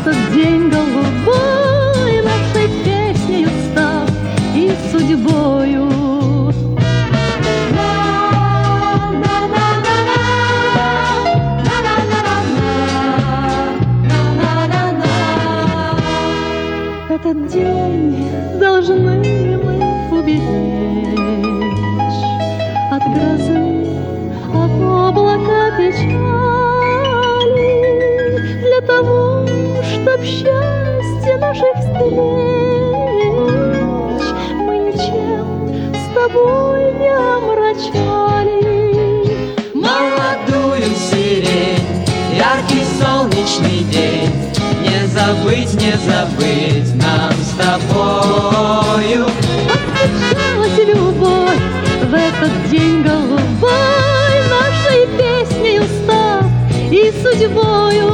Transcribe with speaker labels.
Speaker 1: этот день голубой нашей песнею став и судьбою. Этот день должны мы уберечь от грозы, от облака печали, для того, чтоб счастье наших встреч мы ничем с тобой не омрачали.
Speaker 2: Молодую сирень, яркий солнечный день, не забыть нам с тобою.
Speaker 1: Встречалась любовь в этот день голубой, нашей песнею став и судьбою.